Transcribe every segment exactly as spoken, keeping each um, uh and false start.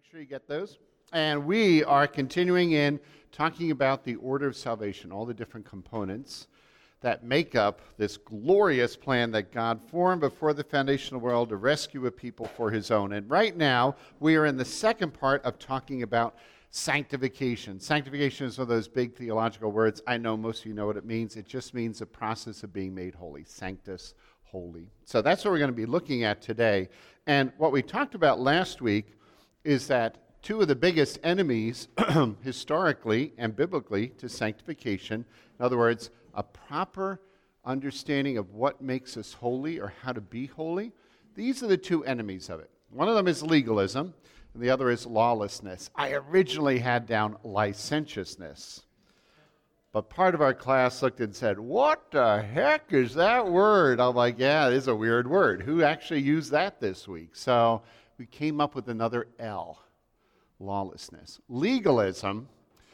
Make sure you get those. And we are continuing in talking about the order of salvation, all the different components that make up this glorious plan that God formed before the foundation of the world to rescue a people for his own. And right now, we are in the second part of talking about sanctification. Sanctification is one of those big theological words. I know most of you know what it means. It just means the process of being made holy, sanctus, holy. So that's what we're going to be looking at today. And what we talked about last week is that two of the biggest enemies historically and biblically to sanctification, in other words, a proper understanding of what makes us holy or how to be holy, these are the two enemies of it. One of them is legalism, and the other is lawlessness. I originally had down licentiousness, but part of our class looked and said, what the heck is that word? I'm like, yeah, it is a weird word. Who actually used that this week? So we came up with another L, lawlessness. Legalism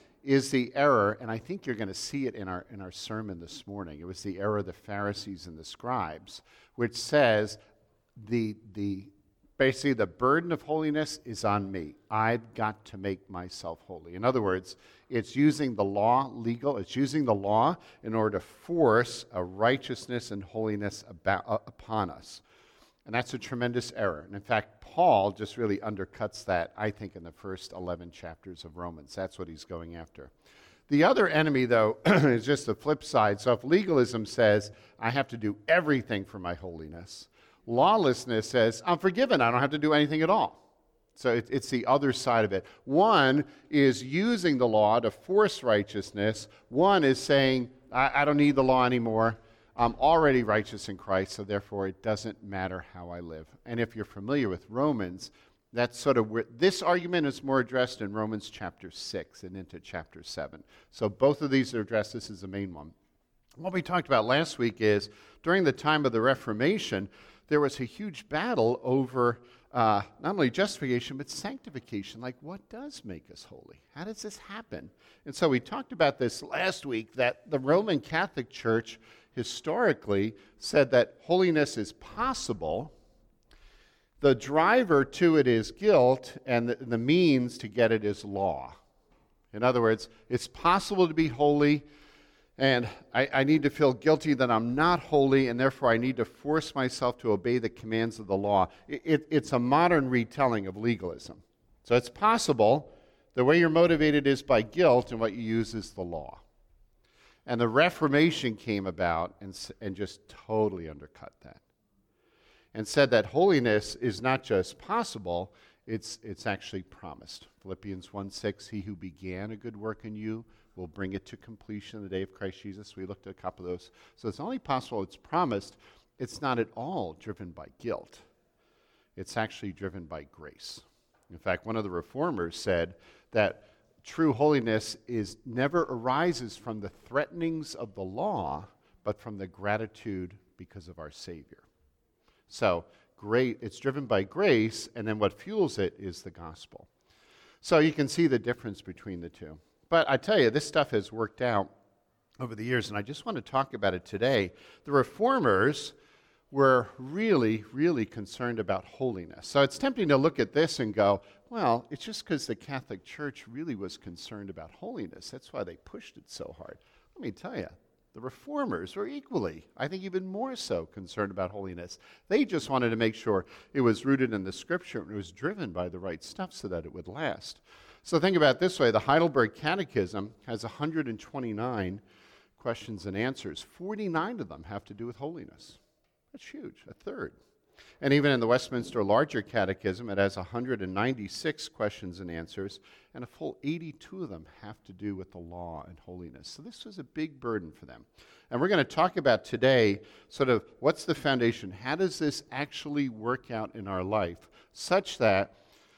is the error, and I think you're going to see it in our in our sermon this morning. It was the error of the Pharisees and the scribes, which says the the basically the burden of holiness is on me. I've got to make myself holy. In other words, it's using the law, legal, it's using the law in order to force a righteousness and holiness about, uh, upon us. And that's a tremendous error. And in fact, Paul just really undercuts that, I think, in the first eleven chapters of Romans. That's what he's going after. The other enemy, though, is just the flip side. So if legalism says, I have to do everything for my holiness, lawlessness says, I'm forgiven. I don't have to do anything at all. So it, it's the other side of it. One is using the law to force righteousness. One is saying, I, I don't need the law anymore. I'm already righteous in Christ, so therefore it doesn't matter how I live. And if you're familiar with Romans, that's sort of where this argument is more addressed in Romans chapter six and into chapter seven. So both of these are addressed. This is the main one. What we talked about last week is during the time of the Reformation, there was a huge battle over uh, not only justification, but sanctification. Like, what does make us holy? How does this happen? And so we talked about this last week, that the Roman Catholic Church historically said that holiness is possible. The driver to it is guilt, and the, the means to get it is law. In other words, it's possible to be holy, and I, I need to feel guilty that I'm not holy, and therefore I need to force myself to obey the commands of the law. It, it, it's a modern retelling of legalism. So it's possible. The way you're motivated is by guilt, and what you use is the law. And the Reformation came about and, and just totally undercut that. And said that holiness is not just possible, it's, it's actually promised. Philippians one six, he who began a good work in you will bring it to completion in the day of Christ Jesus. We looked at a couple of those. So it's only possible, it's promised. It's not at all driven by guilt. It's actually driven by grace. In fact, one of the reformers said that true holiness is never arises from the threatenings of the law, but from the gratitude because of our Savior. So great, it's driven by grace, and then what fuels it is the gospel. So you can see the difference between the two. But I tell you, this stuff has worked out over the years, and I just want to talk about it today. The reformers were really, really concerned about holiness. So it's tempting to look at this and go, well, it's just because the Catholic Church really was concerned about holiness. That's why they pushed it so hard. Let me tell you, the reformers were equally, I think even more so, concerned about holiness. They just wanted to make sure it was rooted in the Scripture and it was driven by the right stuff so that it would last. So think about it this way. The Heidelberg Catechism has one hundred twenty-nine questions and answers. forty-nine of them have to do with holiness. That's huge, a third. And even in the Westminster Larger Catechism, it has one hundred ninety-six questions and answers, and a full eighty-two of them have to do with the law and holiness. So this was a big burden for them. And we're going to talk about today sort of what's the foundation? How does this actually work out in our life such that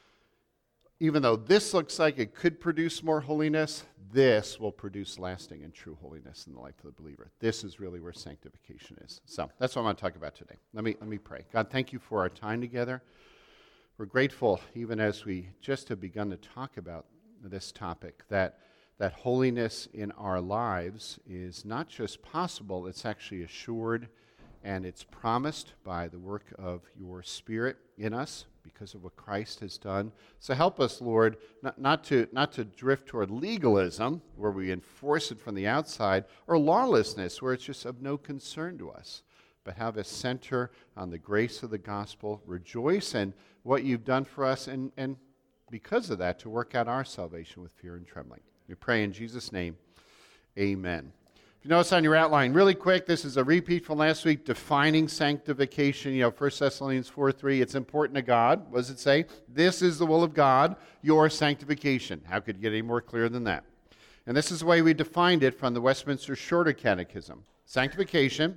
even though this looks like it could produce more holiness, this will produce lasting and true holiness in the life of the believer. This is really where sanctification is. So that's what I want to talk about today. Let me let me pray. God, thank you for our time together. We're grateful, even as we just have begun to talk about this topic, that, that holiness in our lives is not just possible, it's actually assured and it's promised by the work of your Spirit in us because of what Christ has done. So help us, Lord, not, not, to, not to drift toward legalism, where we enforce it from the outside, or lawlessness, where it's just of no concern to us, but have a center on the grace of the gospel, rejoice in what you've done for us, and, and because of that, to work out our salvation with fear and trembling. We pray in Jesus' name, amen. If you notice on your outline, really quick, this is a repeat from last week, defining sanctification. You know, First Thessalonians four three, it's important to God. What does it say? This is the will of God, your sanctification. How could you get any more clear than that? And this is the way we defined it from the Westminster Shorter Catechism. Sanctification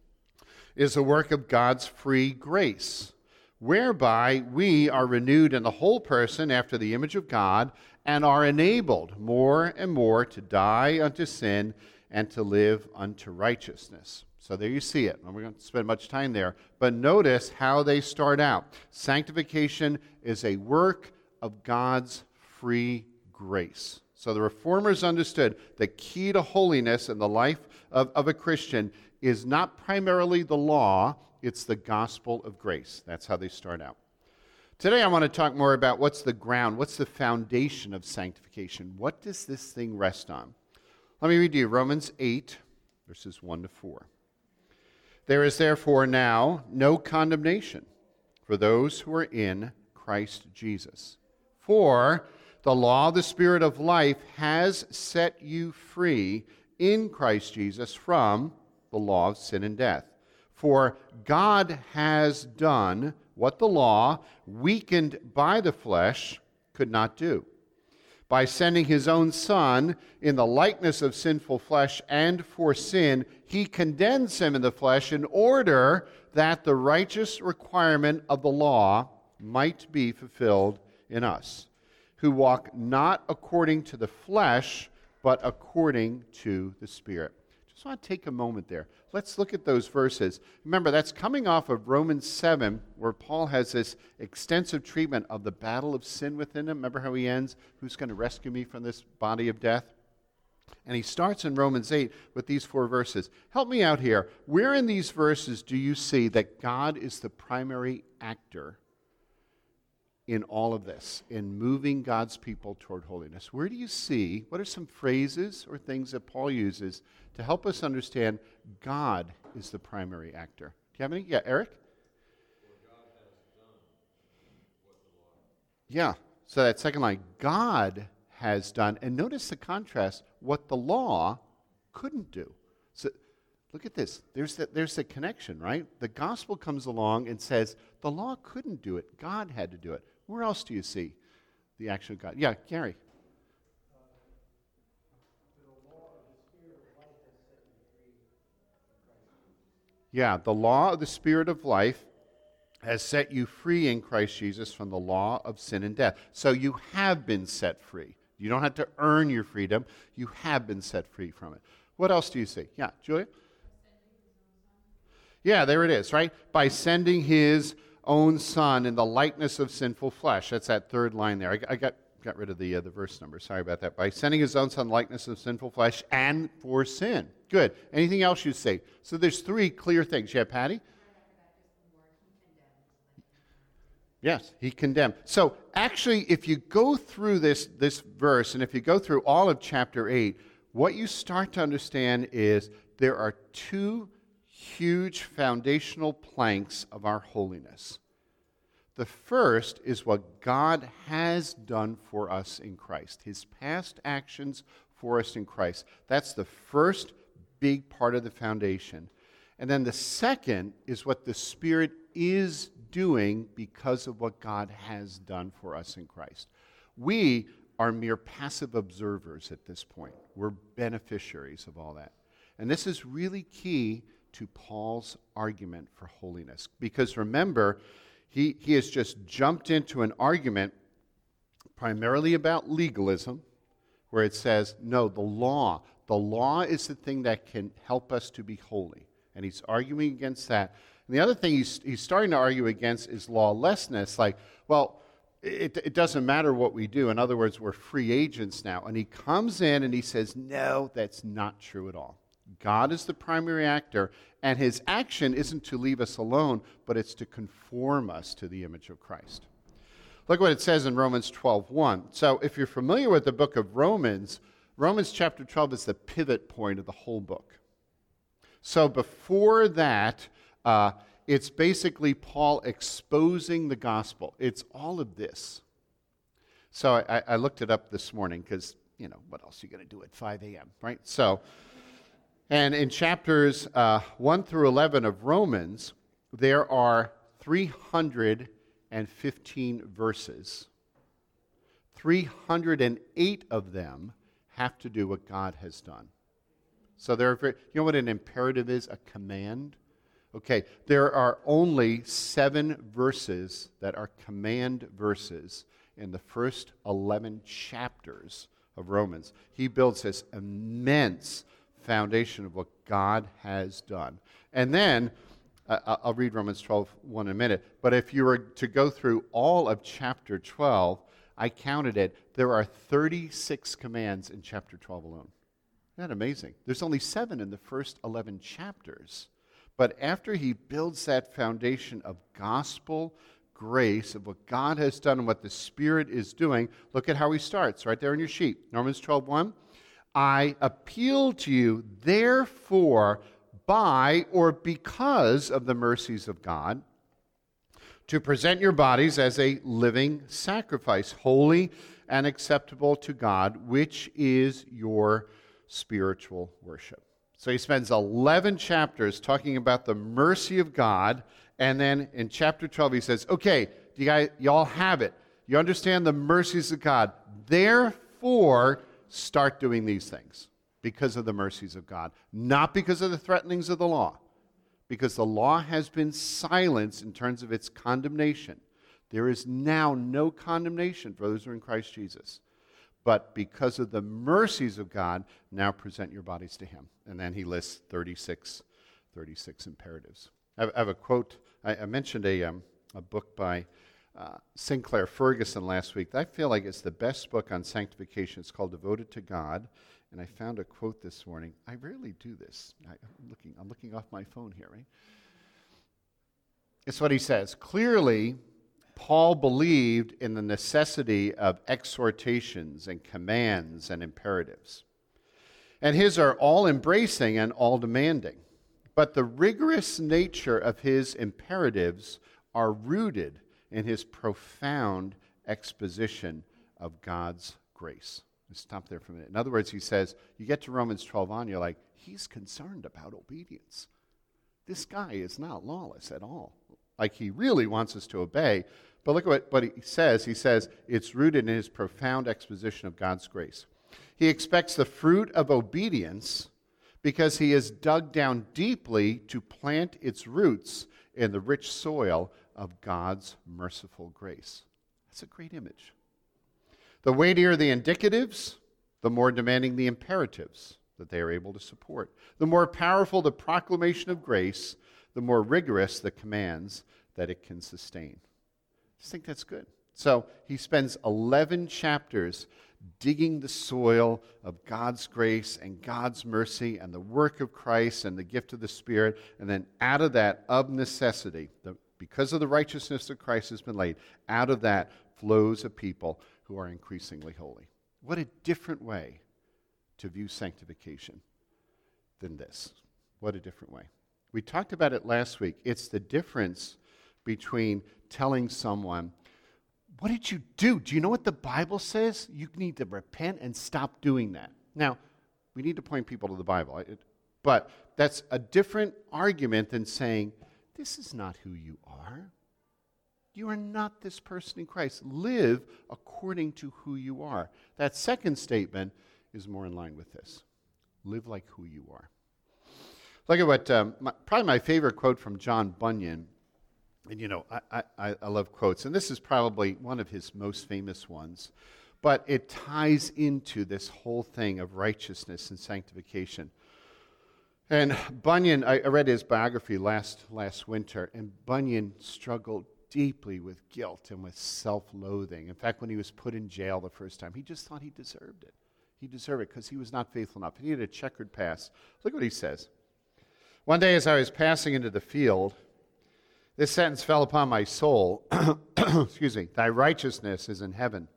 is a work of God's free grace, whereby we are renewed in the whole person after the image of God and are enabled more and more to die unto sin and to live unto righteousness. So there you see it. And we're going to spend much time there. But notice how they start out. Sanctification is a work of God's free grace. So the Reformers understood the key to holiness in the life of, of a Christian is not primarily the law, it's the gospel of grace. That's how they start out. Today I want to talk more about what's the ground, what's the foundation of sanctification. What does this thing rest on? Let me read to you Romans eight, verses one to four. There is therefore now no condemnation for those who are in Christ Jesus. For the law of the Spirit of life has set you free in Christ Jesus from the law of sin and death. For God has done what the law, weakened by the flesh, could not do. By sending his own Son in the likeness of sinful flesh and for sin, he condemns him in the flesh in order that the righteous requirement of the law might be fulfilled in us, who walk not according to the flesh, but according to the Spirit. Just want to take a moment there. Let's look at those verses. Remember, that's coming off of Romans seven, where Paul has this extensive treatment of the battle of sin within him. Remember how he ends? Who's going to rescue me from this body of death? And he starts in Romans eight with these four verses. Help me out here. Where in these verses do you see that God is the primary actor in all of this, in moving God's people toward holiness? Where do you see, what are some phrases or things that Paul uses to help us understand God is the primary actor? Do you have any? Yeah, Eric? Yeah, so that second line, God has done, and notice the contrast, what the law couldn't do. So look at this. There's the, there's the connection, right? The gospel comes along and says, the law couldn't do it. God had to do it. Where else do you see the action of God? Yeah, Gary. Yeah, the law of the Spirit of life has set you free in Christ Jesus from the law of sin and death. So you have been set free. You don't have to earn your freedom. You have been set free from it. What else do you see? Yeah, Julia? Yeah, there it is, right? By sending his own Son in the likeness of sinful flesh. That's that third line there. I, I got, got rid of the, uh, the verse number. Sorry about that. By sending his own Son in the likeness of sinful flesh and for sin. Good. Anything else you say? So there's three clear things. Yeah, Patty? Yes, he condemned. So actually, if you go through this, this verse, and if you go through all of chapter eight, what you start to understand is there are two huge foundational planks of our holiness. The first is what God has done for us in Christ, his past actions for us in Christ. That's the first big part of the foundation. And then the second is what the Spirit is doing because of what God has done for us in Christ. We are mere passive observers at this point. We're beneficiaries of all that. And this is really key to Paul's argument for holiness. Because remember, he, he has just jumped into an argument primarily about legalism, where it says, no, the law. The law is the thing that can help us to be holy. And he's arguing against that. And the other thing he's, he's starting to argue against is lawlessness. Like, well, it, it doesn't matter what we do. In other words, we're free agents now. And he comes in and he says, no, that's not true at all. God is the primary actor, and his action isn't to leave us alone, but it's to conform us to the image of Christ. Look what it says in Romans twelve one. So if you're familiar with the book of Romans, Romans chapter twelve is the pivot point of the whole book. So before that, uh, it's basically Paul exposing the gospel. It's all of this. So I, I looked it up this morning because, you know, what else are you going to do at five a.m., right? So, and in chapters uh, one through eleven of Romans, there are three hundred fifteen verses. three hundred eight of them have to do what God has done. So there are very, you know what an imperative is? A command. Okay, there are only seven verses that are command verses in the first eleven chapters of Romans. He builds this immense foundation of what God has done. And then, uh, I'll read Romans twelve one in a minute, but if you were to go through all of chapter twelve, I counted it, there are thirty-six commands in chapter twelve alone. Isn't that amazing? There's only seven in the first eleven chapters. But after he builds that foundation of gospel grace, of what God has done and what the Spirit is doing, look at how he starts, right there in your sheet. Romans twelve one. I appeal to you, therefore, by or because of the mercies of God, to present your bodies as a living sacrifice, holy and acceptable to God, which is your spiritual worship. So he spends eleven chapters talking about the mercy of God, and then in chapter twelve he says, okay, you guys, y'all have it. You understand the mercies of God. Therefore, start doing these things because of the mercies of God, not because of the threatenings of the law, because the law has been silenced in terms of its condemnation. There is now no condemnation for those who are in Christ Jesus. But because of the mercies of God, now present your bodies to him. And then he lists thirty-six, thirty-six imperatives. I have, I have a quote. I, I mentioned a, um, a book by uh, Sinclair Ferguson last week that I feel like it's the best book on sanctification. It's called Devoted to God. And I found a quote this morning. I rarely do this. I, I'm looking, I'm looking off my phone here, right? It's what he says. Clearly, Paul believed in the necessity of exhortations and commands and imperatives. And his are all embracing and all demanding. But the rigorous nature of his imperatives are rooted in his profound exposition of God's grace. Let's stop there for a minute. In other words, he says, you get to Romans twelve on, you're like, he's concerned about obedience. This guy is not lawless at all. Like he really wants us to obey. But look at what, what he says. He says it's rooted in his profound exposition of God's grace. He expects the fruit of obedience because he has dug down deeply to plant its roots in the rich soil of God's merciful grace. That's a great image. The weightier the indicatives, the more demanding the imperatives that they are able to support. The more powerful the proclamation of grace, the more rigorous the commands that it can sustain. I just think that's good. So he spends eleven chapters digging the soil of God's grace and God's mercy and the work of Christ and the gift of the Spirit, and then out of that, of necessity, the, because of the righteousness of Christ has been laid, out of that flows a people who are increasingly holy. What a different way to view sanctification than this. What a different way. We talked about it last week. It's the difference between telling someone, what did you do? Do you know what the Bible says? You need to repent and stop doing that. Now, we need to point people to the Bible. But that's a different argument than saying, this is not who you are. You are not this person in Christ. Live according to who you are. That second statement is more in line with this. Live like who you are. Look at what, um, my, probably my favorite quote from John Bunyan. And you know, I, I, I love quotes. And this is probably one of his most famous ones. But it ties into this whole thing of righteousness and sanctification. And Bunyan, I, I read his biography last, last winter. And Bunyan struggled deeply with guilt and with self-loathing. In fact, when he was put in jail the first time, he just thought he deserved it. He deserved it because he was not faithful enough. He had a checkered past. Look what he says. One day as I was passing into the field, this sentence fell upon my soul. Excuse me. Thy righteousness is in heaven.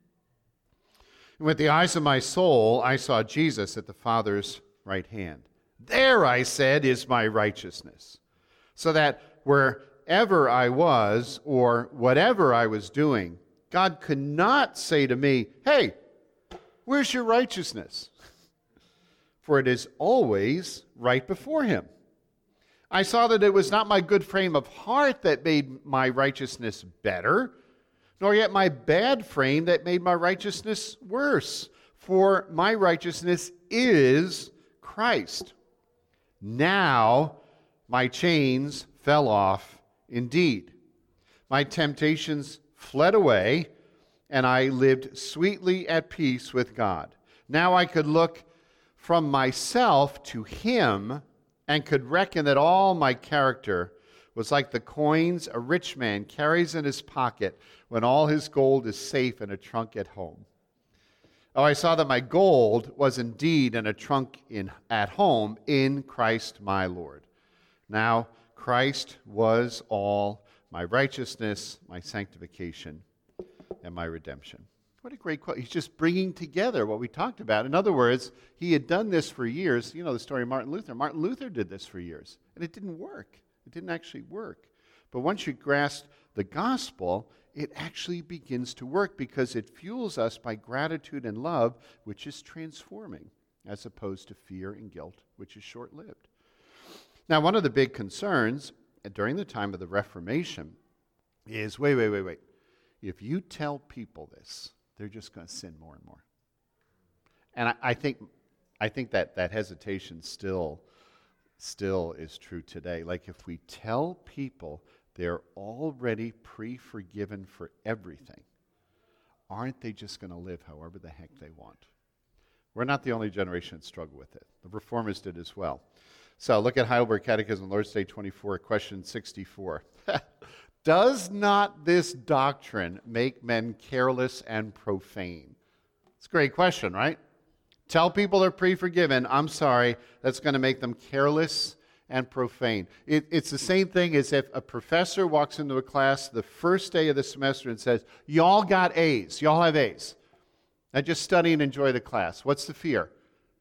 And with the eyes of my soul, I saw Jesus at the Father's right hand. There, I said, is my righteousness. So that wherever I was or whatever I was doing, God could not say to me, hey, where's your righteousness? For it is always right before him. I saw that it was not my good frame of heart that made my righteousness better, nor yet my bad frame that made my righteousness worse. For my righteousness is Christ. Now my chains fell off indeed. My temptations fled away, and I lived sweetly at peace with God. Now I could look from myself to him and could reckon that all my character was like the coins a rich man carries in his pocket when all his gold is safe in a trunk at home. Oh, I saw that my gold was indeed in a trunk in, at home in Christ my Lord. Now Christ was all my righteousness, my sanctification, and my redemption. What a great quote. He's just bringing together what we talked about. In other words, he had done this for years. You know the story of Martin Luther. Martin Luther did this for years, and it didn't work. It didn't actually work. But once you grasp the gospel, it actually begins to work because it fuels us by gratitude and love, which is transforming, as opposed to fear and guilt, which is short-lived. Now, one of the big concerns during the time of the Reformation is, wait, wait, wait, wait. If you tell people this, they're just going to sin more and more. And I, I think I think that, that hesitation still, still is true today. Like if we tell people they're already pre-forgiven for everything, aren't they just going to live however the heck they want? We're not the only generation that struggled with it. The Reformers did as well. So look at Heidelberg Catechism, Lord's Day twenty-four, question sixty-four. Does not this doctrine make men careless and profane? It's a great question, right? Tell people they're pre-forgiven. I'm sorry, that's going to make them careless and profane. It, it's the same thing as if a professor walks into a class the first day of the semester and says, y'all got A's, y'all have A's. Now just study and enjoy the class. What's the fear?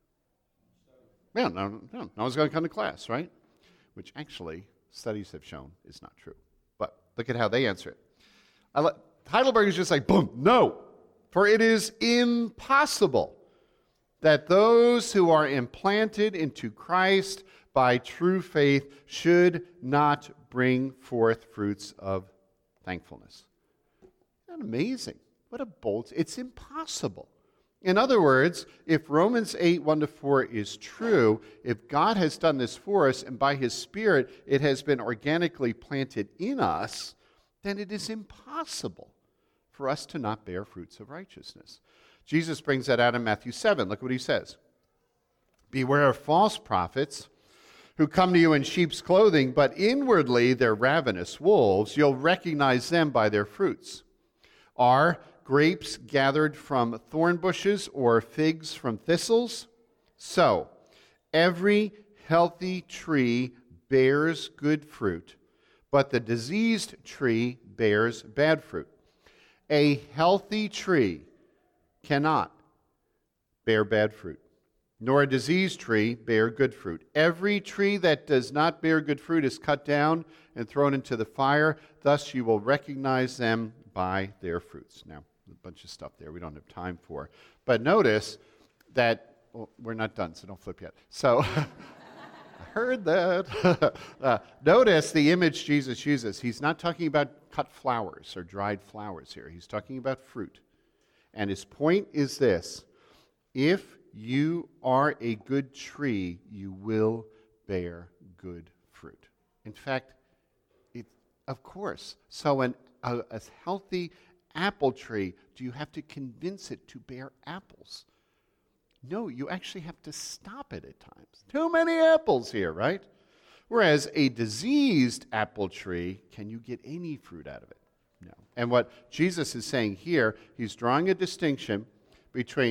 Yeah, no, no, no one's going to come to class, right? Which actually, studies have shown is not true. But look at how they answer it. I le- Heidelberg is just like, boom, no. For it is impossible that those who are implanted into Christ by true faith should not bring forth fruits of thankfulness. Isn't that amazing? What a bold, it's impossible. In other words, if Romans eight, one to four is true, if God has done this for us and by his Spirit it has been organically planted in us, then it is impossible for us to not bear fruits of righteousness. Jesus brings that out in Matthew seven. Look what he says. Beware of false prophets who come to you in sheep's clothing, but inwardly they're ravenous wolves. You'll recognize them by their fruits. Are grapes gathered from thorn bushes or figs from thistles? So, every healthy tree bears good fruit, but the diseased tree bears bad fruit. A healthy tree cannot bear bad fruit, nor a diseased tree bear good fruit. Every tree that does not bear good fruit is cut down and thrown into the fire. Thus you will recognize them by their fruits. Now, a bunch of stuff there we don't have time for. But notice that, well, we're not done, so don't flip yet. So, I heard that. uh, notice the image Jesus uses. He's not talking about cut flowers or dried flowers here. He's talking about fruit. And his point is this: if you are a good tree, you will bear good fruit. In fact, it, of course. So an, a, a healthy apple tree, do you have to convince it to bear apples? No, you actually have to stop it at times. Too many apples here, right? Whereas a diseased apple tree, can you get any fruit out of it? No. And what Jesus is saying here, he's drawing a distinction between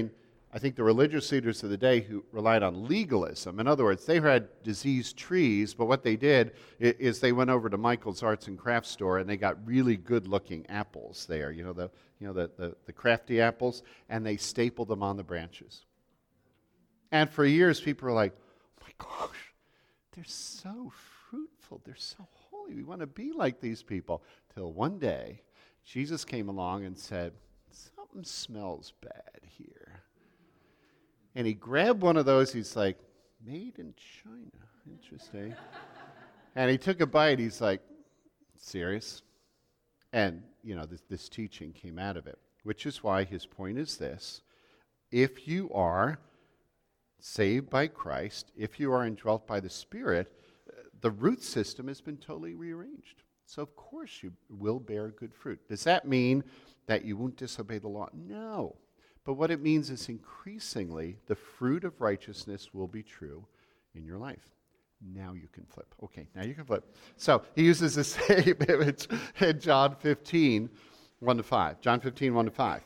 I think the religious leaders of the day who relied on legalism. In other words, they had diseased trees, but what they did is they went over to Michael's Arts and Crafts store and they got really good-looking apples there, you know, the you know the, the, the crafty apples, and they stapled them on the branches. And for years, people were like, oh my gosh, they're so fruitful, they're so holy, we want to be like these people. Till one day, Jesus came along and said, something smells bad here. And he grabbed one of those. He's like, made in China. Interesting. And he took a bite. He's like, serious? And, you know, this, this teaching came out of it, which is why his point is this. If you are saved by Christ, if you are indwelt by the Spirit, the root system has been totally rearranged. So, of course, you will bear good fruit. Does that mean that you won't disobey the law? No. But what it means is increasingly the fruit of righteousness will be true in your life. Now you can flip. Okay, now you can flip. So he uses the same image in John fifteen, one to five. John fifteen, one to five.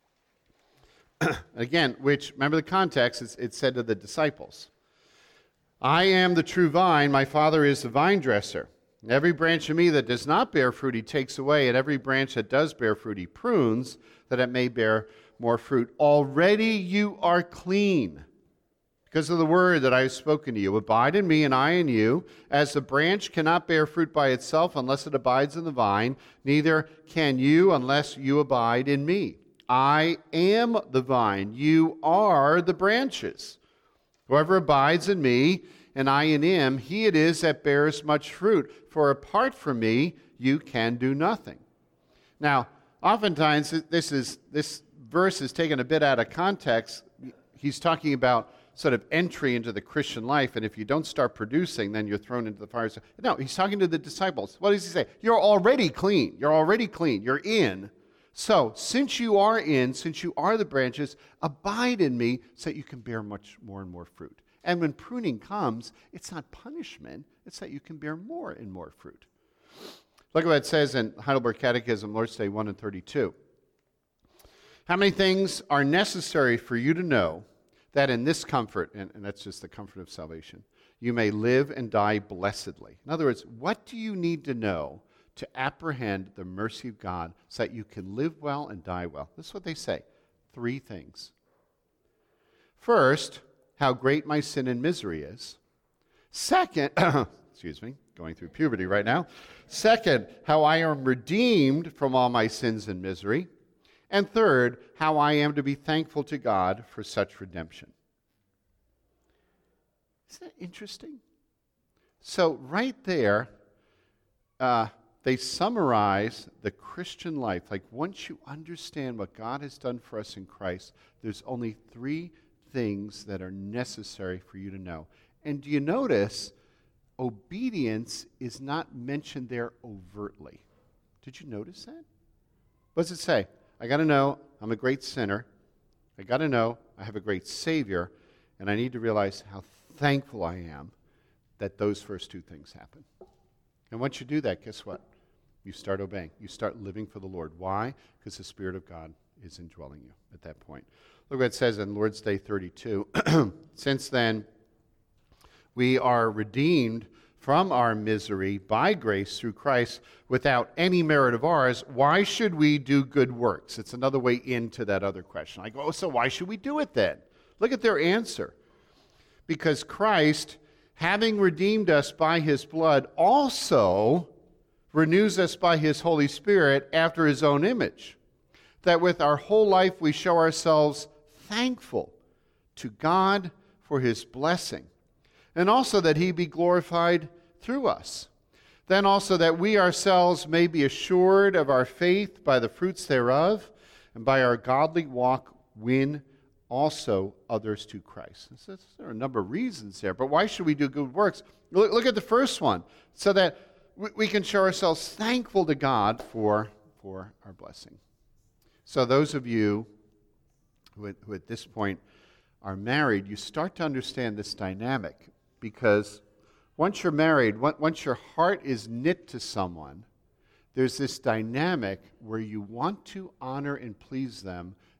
Again, which, remember the context, it's, it's said to the disciples. I am the true vine, my Father is the vine dresser. Every branch of me that does not bear fruit he takes away, and every branch that does bear fruit he prunes, that it may bear more fruit. Already you are clean because of the word that I have spoken to you. Abide in me and I in you. As the branch cannot bear fruit by itself unless it abides in the vine, neither can you unless you abide in me. I am the vine. You are the branches. Whoever abides in me and I in him, he it is that bears much fruit. For apart from me, you can do nothing. Now, oftentimes this is this verse is taken a bit out of context. He's talking about sort of entry into the Christian life, and if you don't start producing, then you're thrown into the fire. No, he's talking to the disciples. What does he say? You're already clean. You're already clean. You're in. So, since you are in, since you are the branches, abide in me so that you can bear much more and more fruit. And when pruning comes, it's not punishment. It's that you can bear more and more fruit. Look at what it says in Heidelberg Catechism, Lord's Day one and thirty-two. How many things are necessary for you to know that in this comfort, and, and that's just the comfort of salvation, you may live and die blessedly? In other words, what do you need to know to apprehend the mercy of God so that you can live well and die well? This is what they say. Three things. First, how great my sin and misery is. Second, excuse me, going through puberty right now. Second, how I am redeemed from all my sins and misery. And third, how I am to be thankful to God for such redemption. Isn't that interesting? So right there, uh, they summarize the Christian life. Like once you understand what God has done for us in Christ, there's only three things that are necessary for you to know. And do you notice obedience is not mentioned there overtly? Did you notice that? What does it say? I got to know I'm a great sinner. I got to know I have a great Savior. And I need to realize how thankful I am that those first two things happen. And once you do that, guess what? You start obeying. You start living for the Lord. Why? Because the Spirit of God is indwelling you at that point. Look what it says in Lord's Day thirty-two. Since then, we are redeemed from our misery by grace through Christ without any merit of ours. Why should we do good works? It's another way into that other question. I go, oh, so why should we do it then? Look at their answer. Because Christ, having redeemed us by his blood, also renews us by his Holy Spirit after his own image, that with our whole life we show ourselves thankful to God for his blessing, and also that he be glorified through us. Then also that we ourselves may be assured of our faith by the fruits thereof, and by our godly walk win also others to Christ. So there are a number of reasons there, but why should we do good works? Look, look at the first one, so that we, we can show ourselves thankful to God for, for our blessing. So those of you who at, who at this point are married, you start to understand this dynamic, because once you're married, once your heart is knit to someone, there's this dynamic where you want to honor and please them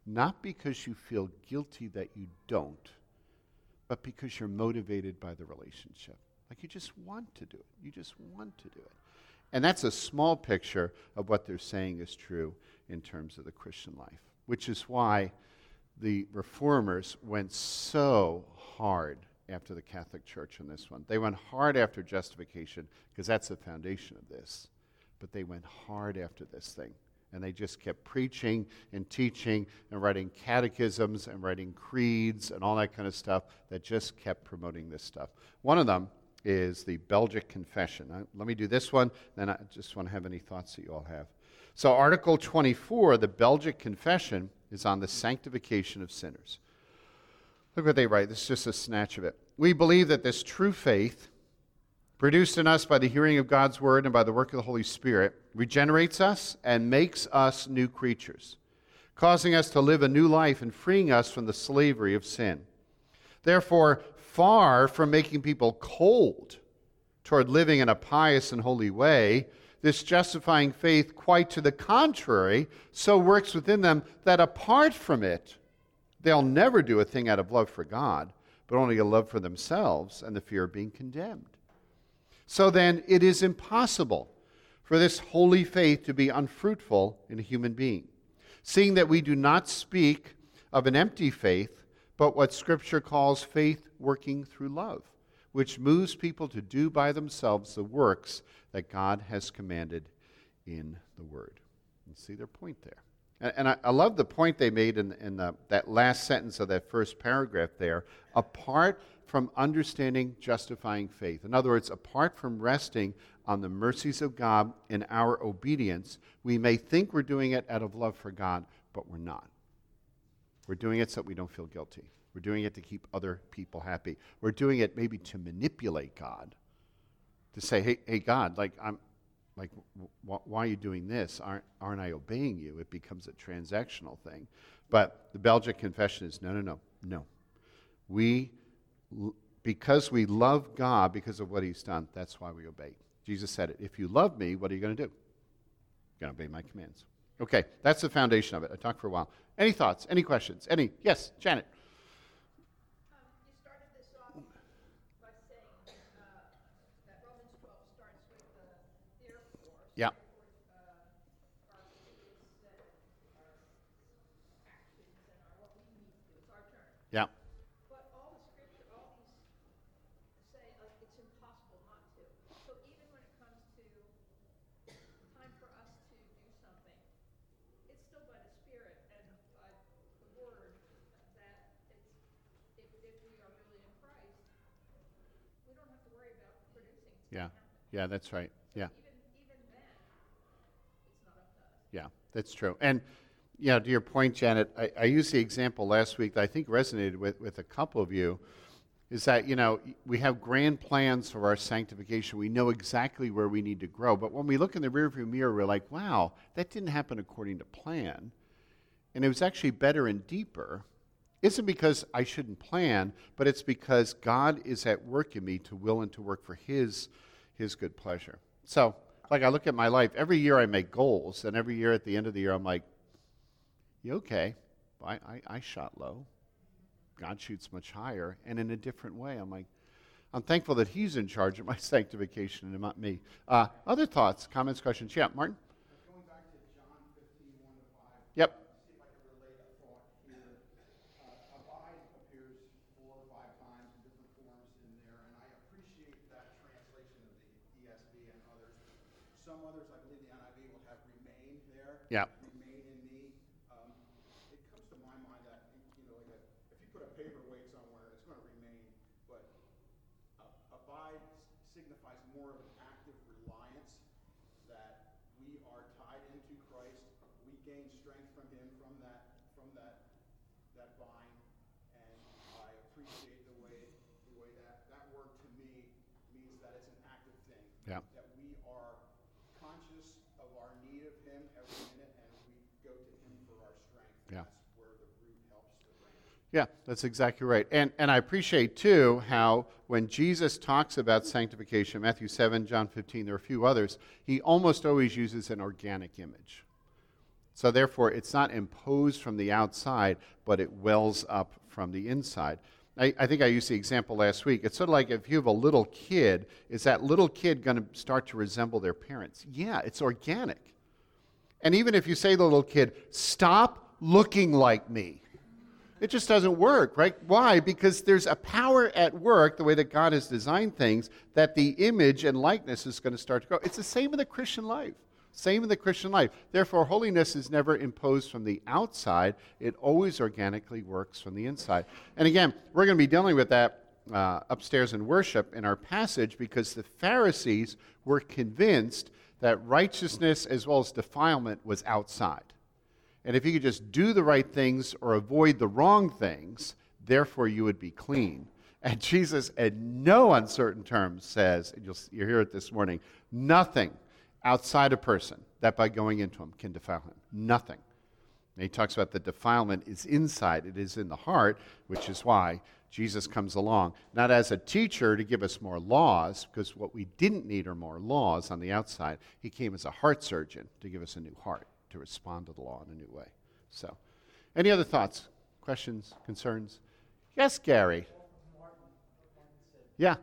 not because you feel guilty that you don't, but because you're motivated by the relationship. Like you just want to do it. You just want to do it. And that's a small picture of what they're saying is true in terms of the Christian life, which is why the Reformers went so hard after the Catholic Church on this one. They went hard after justification because that's the foundation of this. But they went hard after this thing. And they just kept preaching and teaching and writing catechisms and writing creeds and all that kind of stuff that just kept promoting this stuff. One of them is the Belgic Confession. Now, let me do this one, then I just want to have any thoughts that you all have. So Article twenty-four, the Belgic Confession, is on the sanctification of sinners. Look what they write. This is just a snatch of it. We believe that this true faith, produced in us by the hearing of God's word and by the work of the Holy Spirit, regenerates us and makes us new creatures, causing us to live a new life and freeing us from the slavery of sin. Therefore, far from making people cold toward living in a pious and holy way, this justifying faith, quite to the contrary, so works within them that apart from it, they'll never do a thing out of love for God, but only a love for themselves and the fear of being condemned. So then, it is impossible for this holy faith to be unfruitful in a human being, seeing that we do not speak of an empty faith, but what Scripture calls faith working through love, which moves people to do by themselves the works that God has commanded in the Word. You see their point there. And, and I, I love the point they made in, in the, that last sentence of that first paragraph there, apart from understanding justifying faith. In other words, apart from resting on the mercies of God in our obedience, we may think we're doing it out of love for God, but we're not. We're doing it so that we don't feel guilty. We're doing it to keep other people happy. We're doing it maybe to manipulate God, to say, hey, hey God, like, I'm, like, w- why are you doing this? Aren't, aren't I obeying you? It becomes a transactional thing. But the Belgic Confession is, no, no, no, no. We Because we love God because of what he's done, that's why we obey. Jesus said it. If you love me, what are you going to do? You're going to obey my commands. Okay, that's the foundation of it. I talked for a while. Any thoughts? Any questions? Any? Yes, Janet. Um, you started this off by saying uh, that Romans twelve starts with the therefore. Yeah. Uh, our activities and our actions and our what we need to do. It's our turn. Yeah. But all the scripture, all these say like it's impossible not to. So even when it comes to time for us to do something, it's still by the Spirit and by the Word that it's if, if we are really in Christ, we don't have to worry about producing. It's Yeah. gonna happen. Yeah, that's right. So Yeah. even even then, it's not up to us. Yeah, that's true. And, you know, to your point, Janet, I, I used the example last week that I think resonated with, with a couple of you, is that, you know, we have grand plans for our sanctification. We know exactly where we need to grow. But when we look in the rearview mirror, we're like, wow, that didn't happen according to plan. And it was actually better and deeper. Isn't because I shouldn't plan, but it's because God is at work in me to will and to work for his, his good pleasure. So, like I look at my life, every year I make goals, and every year at the end of the year I'm like, you okay? I, I, I shot low. God shoots much higher, and in a different way. I'm like, I'm thankful that he's in charge of my sanctification and not me. Uh, other thoughts, comments, questions? Yeah, Martin? Going back to John fifteen, one to five. Yep. See if I can relate a thought here. Uh, abide appears four or five times in different forms in there, and I appreciate that translation of the E S V and others. Some others, I believe the N I V will have remain there. Yeah. Remain in me. Um, it comes to my mind that, you know, like a, if you put a paperweight somewhere, it's going to remain, but uh, abide signifies more of an active reliance that we are tied into Christ. We gain strength from him, from that, from that, that vine. And I appreciate the way, the way that, that word to me means that it's an active thing. Yeah. That we are conscious of our need of him every minute, and we go to him for our strength. Yeah. That's where the root helps the branch. Yeah, that's exactly right. And and I appreciate, too, how when Jesus talks about sanctification, Matthew seven, John fifteen, there are a few others, he almost always uses an organic image. So therefore, it's not imposed from the outside, but it wells up from the inside. I, I think I used the example last week. It's sort of like if you have a little kid, is that little kid going to start to resemble their parents? Yeah, it's organic. And even if you say to the little kid, stop looking like me, it just doesn't work, right? Why? Because there's a power at work, the way that God has designed things, that the image and likeness is going to start to grow. It's the same in the Christian life. Same in the Christian life. Therefore, holiness is never imposed from the outside. It always organically works from the inside. And again, we're going to be dealing with that uh, upstairs in worship in our passage, because the Pharisees were convinced that righteousness as well as defilement was outside. And if you could just do the right things or avoid the wrong things, therefore you would be clean. And Jesus, in no uncertain terms, says, and you'll, you'll hear it this morning, nothing outside a person that by going into him can defile him. Nothing. And he talks about the defilement is inside. It is in the heart, which is why Jesus comes along, not as a teacher to give us more laws, because what we didn't need are more laws on the outside. He came as a heart surgeon to give us a new heart, to respond to the law in a new way. So, any other thoughts, questions, concerns? Yes, Gary. Yeah.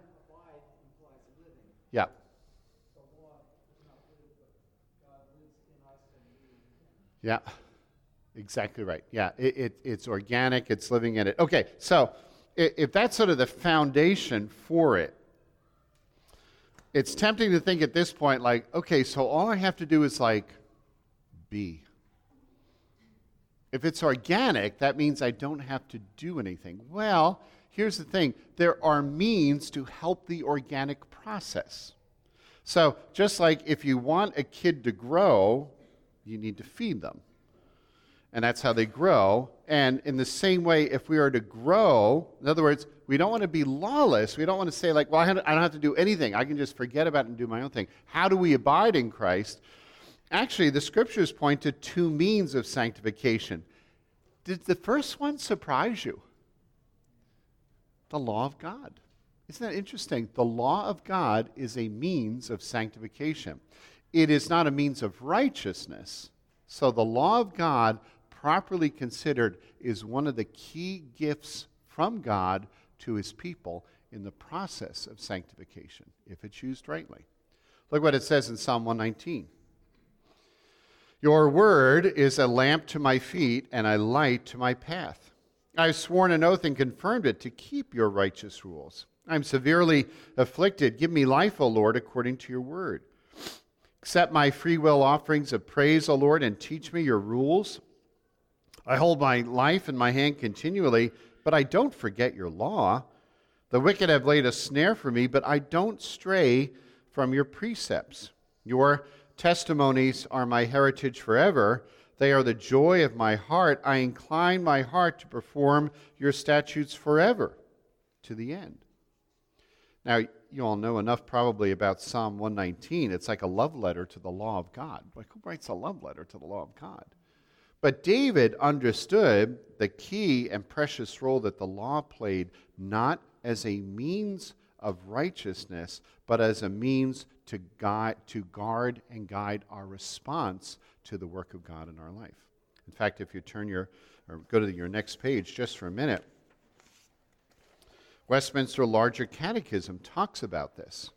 Yeah. Yeah, exactly right. Yeah, it, it, it's organic, it's living in it. Okay, so if, if that's sort of the foundation for it, it's tempting to think at this point like, okay, so all I have to do is like be. If it's organic, that means I don't have to do anything. Well, here's the thing. There are means to help the organic process. So just like if you want a kid to grow, you need to feed them. And that's how they grow. And in the same way, if we are to grow, in other words, we don't want to be lawless. We don't want to say like, well, I don't have to do anything. I can just forget about it and do my own thing. How do we abide in Christ? Actually, the scriptures point to two means of sanctification. Did the first one surprise you? The law of God. Isn't that interesting? The law of God is a means of sanctification. It is not a means of righteousness. So the law of God, properly considered, is one of the key gifts from God to his people in the process of sanctification, if it's used rightly. Look what it says in Psalm one nineteen. Your word is a lamp to my feet and a light to my path. I have sworn an oath and confirmed it to keep your righteous rules. I am severely afflicted. Give me life, O Lord, according to your word. Accept my free will offerings of praise, O Lord, and teach me your rules. I hold my life in my hand continually, but I don't forget your law. The wicked have laid a snare for me, but I don't stray from your precepts. Your testimonies are my heritage forever. They are the joy of my heart. I incline my heart to perform your statutes forever, to the end. Now, you all know enough probably about Psalm one nineteen. It's like a love letter to the law of God. Like, who writes a love letter to the law of God? But David understood the key and precious role that the law played, not as a means of righteousness, but as a means to guide, to guard and guide our response to the work of God in our life. In fact, if you turn your, or go to your next page just for a minute, Westminster Larger Catechism talks about this.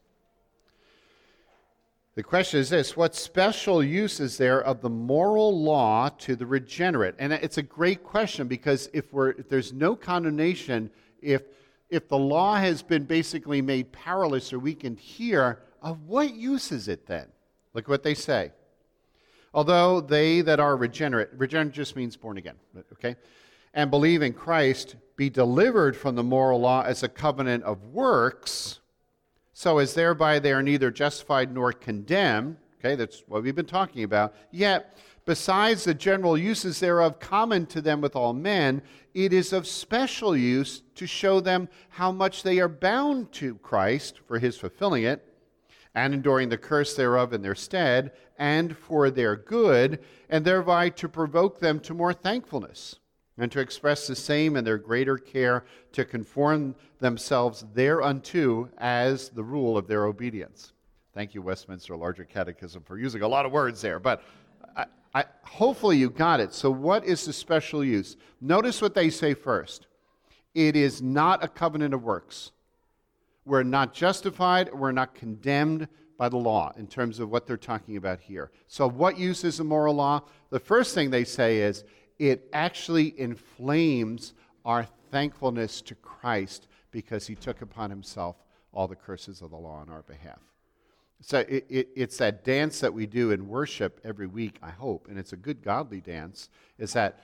The question is this: what special use is there of the moral law to the regenerate? And it's a great question, because if we're if there's no condemnation, if if the law has been basically made powerless or weakened here, of what use is it then? Look what they say. Although they that are regenerate, regenerate just means born again, okay, and believe in Christ, be delivered from the moral law as a covenant of works, so as thereby they are neither justified nor condemned. Okay, that's what we've been talking about. Yet, besides the general uses thereof common to them with all men, it is of special use to show them how much they are bound to Christ for his fulfilling it, and enduring the curse thereof in their stead, and for their good, and thereby to provoke them to more thankfulness, and to express the same in their greater care to conform themselves thereunto as the rule of their obedience. Thank you, Westminster Larger Catechism, for using a lot of words there, but I, I, hopefully you got it. So what is the special use? Notice what they say first. It is not a covenant of works. We're not justified, we're not condemned by the law in terms of what they're talking about here. So what use is the moral law? The first thing they say is it actually inflames our thankfulness to Christ because he took upon himself all the curses of the law on our behalf. So it, it, it's that dance that we do in worship every week, I hope, and it's a good godly dance, is that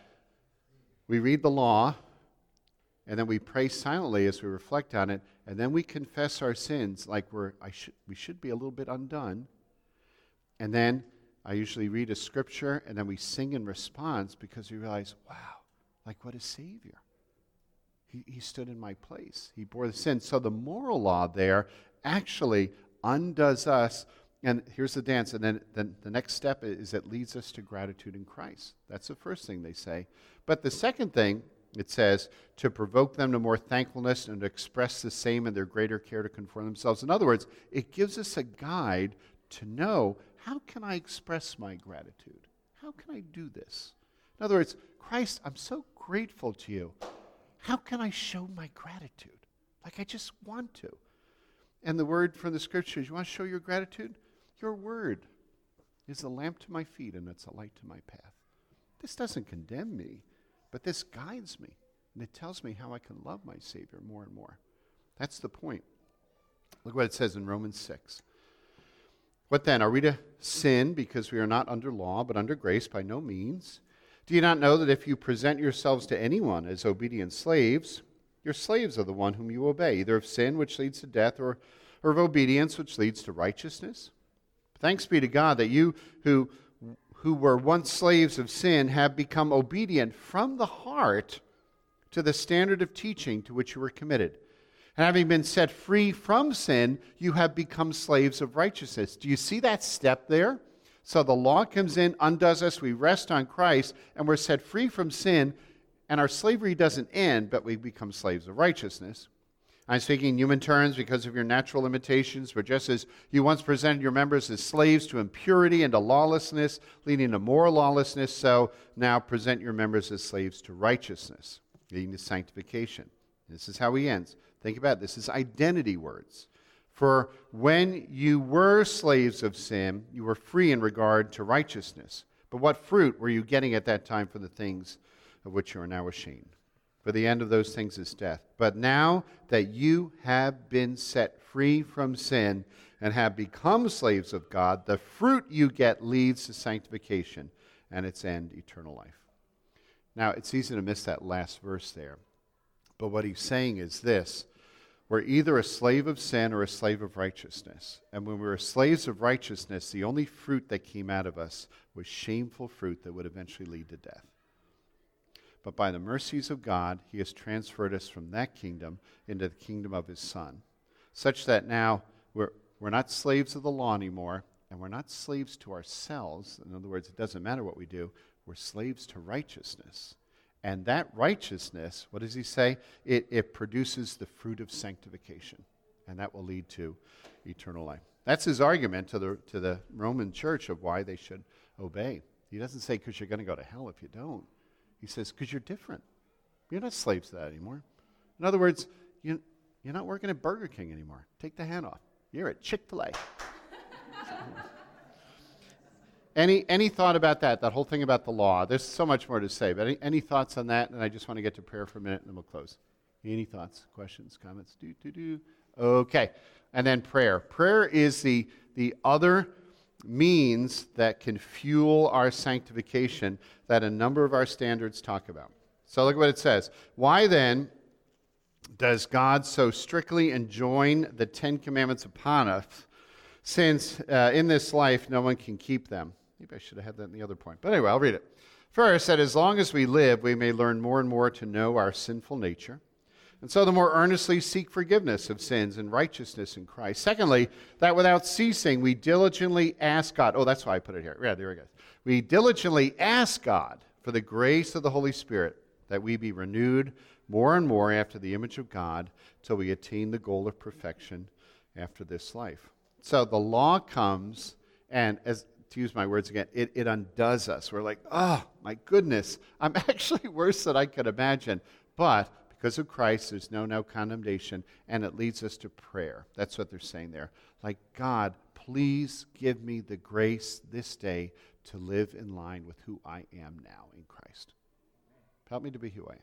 we read the law, and then we pray silently as we reflect on it, and then we confess our sins like we're I should we should be a little bit undone. And then I usually read a scripture, and then we sing in response because we realize, wow, like what a Savior. He, he stood in my place. He bore the sin. So the moral law there actually undoes us. And here's the dance. And then, then the next step is it leads us to gratitude in Christ. That's the first thing they say. But the second thing, it says, to provoke them to more thankfulness and to express the same in their greater care to conform themselves. In other words, it gives us a guide to know, how can I express my gratitude? How can I do this? In other words, Christ, I'm so grateful to you. How can I show my gratitude? Like I just want to. And the word from the scriptures, you want to show your gratitude? Your word is a lamp to my feet and it's a light to my path. This doesn't condemn me, but this guides me. And it tells me how I can love my Savior more and more. That's the point. Look what it says in Romans six. What then? Are we to sin because we are not under law, but under grace? By no means. Do you not know that if you present yourselves to anyone as obedient slaves, you're slaves of the one whom you obey, either of sin, which leads to death, or, or of obedience, which leads to righteousness? Thanks be to God that you who, who were once slaves of sin have become obedient from the heart to the standard of teaching to which you were committed. And having been set free from sin, you have become slaves of righteousness. Do you see that step there? So the law comes in, undoes us, we rest on Christ, and we're set free from sin, and our slavery doesn't end, but we become slaves of righteousness. I'm speaking in human terms because of your natural limitations, but just as you once presented your members as slaves to impurity and to lawlessness, leading to more lawlessness, so now present your members as slaves to righteousness, leading to sanctification. This is how he ends. Think about it. This is identity words. For when you were slaves of sin, you were free in regard to righteousness. But what fruit were you getting at that time for the things of which you are now ashamed? For the end of those things is death. But now that you have been set free from sin and have become slaves of God, the fruit you get leads to sanctification and its end, eternal life. Now, it's easy to miss that last verse there. But what he's saying is this. We're either a slave of sin or a slave of righteousness. And when we were slaves of righteousness, the only fruit that came out of us was shameful fruit that would eventually lead to death. But by the mercies of God, he has transferred us from that kingdom into the kingdom of his Son, such that now we're, we're not slaves of the law anymore, and we're not slaves to ourselves. In other words, it doesn't matter what we do. We're slaves to righteousness. And that righteousness, what does he say? It, it produces the fruit of sanctification. And that will lead to eternal life. That's his argument to the, to the Roman church of why they should obey. He doesn't say because you're going to go to hell if you don't. He says because you're different. You're not slaves to that anymore. In other words, you, you're not working at Burger King anymore. Take the hand off. You're at Chick-fil-A. Any any thought about that, that whole thing about the law? There's so much more to say, but any, any thoughts on that? And I just want to get to prayer for a minute, and then we'll close. Any thoughts, questions, comments? Do, do, do. Okay. And then prayer. Prayer is the, the other means that can fuel our sanctification that a number of our standards talk about. So look at what it says. Why then does God so strictly enjoin the Ten Commandments upon us, since uh, in this life no one can keep them? Maybe I should have had that in the other point. But anyway, I'll read it. First, that as long as we live, we may learn more and more to know our sinful nature, and so the more earnestly seek forgiveness of sins and righteousness in Christ. Secondly, that without ceasing, we diligently ask God. Oh, that's why I put it here. Yeah, there it goes. We diligently ask God for the grace of the Holy Spirit, that we be renewed more and more after the image of God, till we attain the goal of perfection after this life. So the law comes, and as to use my words again, it, it undoes us. We're like, oh, my goodness, I'm actually worse than I could imagine. But because of Christ, there's no, no condemnation, and it leads us to prayer. That's what they're saying there. Like, God, please give me the grace this day to live in line with who I am now in Christ. Help me to be who I am.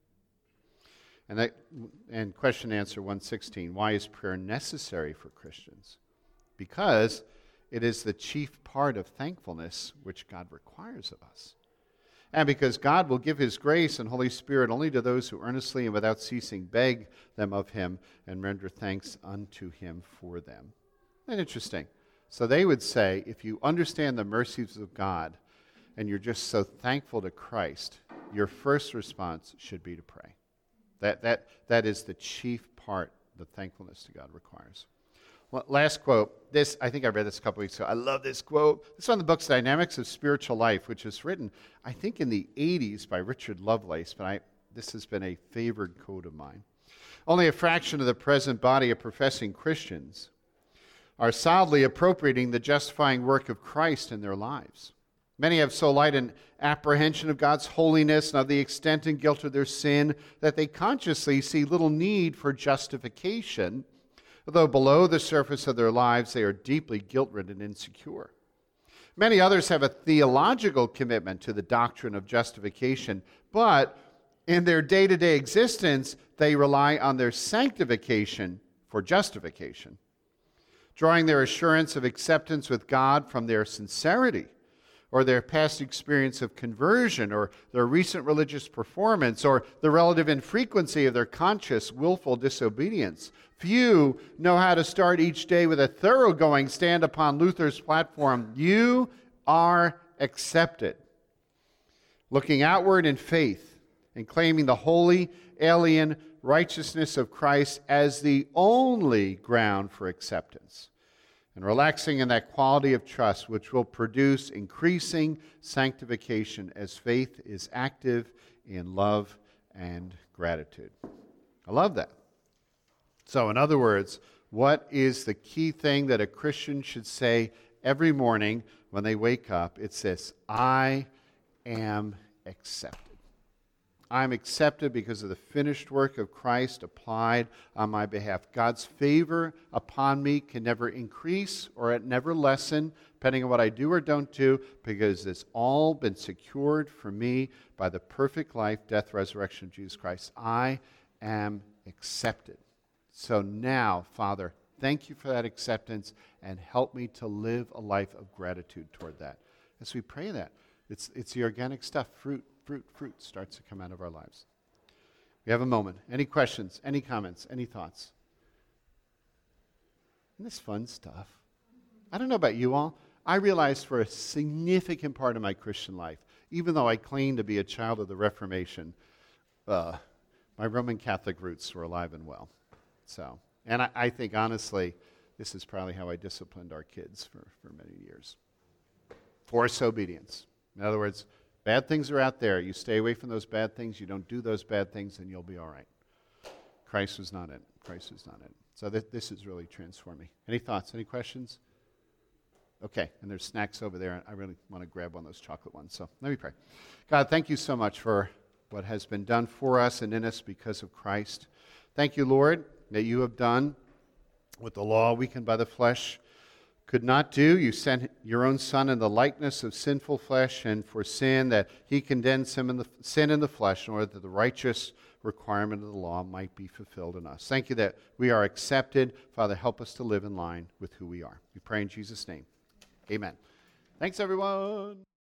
And that, and question and answer one sixteen, why is prayer necessary for Christians? Because it is the chief part of thankfulness which God requires of us. And because God will give his grace and Holy Spirit only to those who earnestly and without ceasing beg them of him and render thanks unto him for them. Isn't that interesting? So they would say, if you understand the mercies of God and you're just so thankful to Christ, your first response should be to pray. That, that, that is the chief part that thankfulness to God requires. Well, last quote. This, I think I read this a couple weeks ago. I love this quote. This is on the book's Dynamics of Spiritual Life, which was written, I think, in the eighties by Richard Lovelace, but I, this has been a favored quote of mine. Only a fraction of the present body of professing Christians are solidly appropriating the justifying work of Christ in their lives. Many have so light an apprehension of God's holiness and of the extent and guilt of their sin that they consciously see little need for justification, although below the surface of their lives they are deeply guilt-ridden and insecure. Many others have a theological commitment to the doctrine of justification, but in their day-to-day existence they rely on their sanctification for justification, drawing their assurance of acceptance with God from their sincerity, or their past experience of conversion, or their recent religious performance, or the relative infrequency of their conscious, willful disobedience. Few know how to start each day with a thoroughgoing stand upon Luther's platform, "You are accepted." Looking outward in faith and claiming the holy, alien righteousness of Christ as the only ground for acceptance, and relaxing in that quality of trust which will produce increasing sanctification as faith is active in love and gratitude. I love that. So, in other words, what is the key thing that a Christian should say every morning when they wake up? It's this: I am accepted. I'm accepted because of the finished work of Christ applied on my behalf. God's favor upon me can never increase or it never lessen, depending on what I do or don't do, because it's all been secured for me by the perfect life, death, resurrection of Jesus Christ. I am accepted. So now, Father, thank you for that acceptance and help me to live a life of gratitude toward that. As we pray that, it's, it's the organic stuff, fruit. Fruit, fruit starts to come out of our lives. We have a moment. Any questions, any comments, any thoughts? Isn't this fun stuff? I don't know about you all. I realized for a significant part of my Christian life, even though I claimed to be a child of the Reformation, uh, my Roman Catholic roots were alive and well. So, and I, I think, honestly, this is probably how I disciplined our kids for, for many years. Force obedience. In other words, bad things are out there. You stay away from those bad things. You don't do those bad things, and you'll be all right. Christ was not it. Christ was not it. So th- this is really transforming. Any thoughts? Any questions? Okay, and there's snacks over there. I really want to grab one of those chocolate ones. So let me pray. God, thank you so much for what has been done for us and in us because of Christ. Thank you, Lord, that you have done what the law, weakened by the flesh, could not do. You sent your own Son in the likeness of sinful flesh, and for sin, that he condemned sin in the, sin in the flesh in order that the righteous requirement of the law might be fulfilled in us. Thank you that we are accepted. Father, help us to live in line with who we are. We pray in Jesus' name. Amen. Thanks, everyone.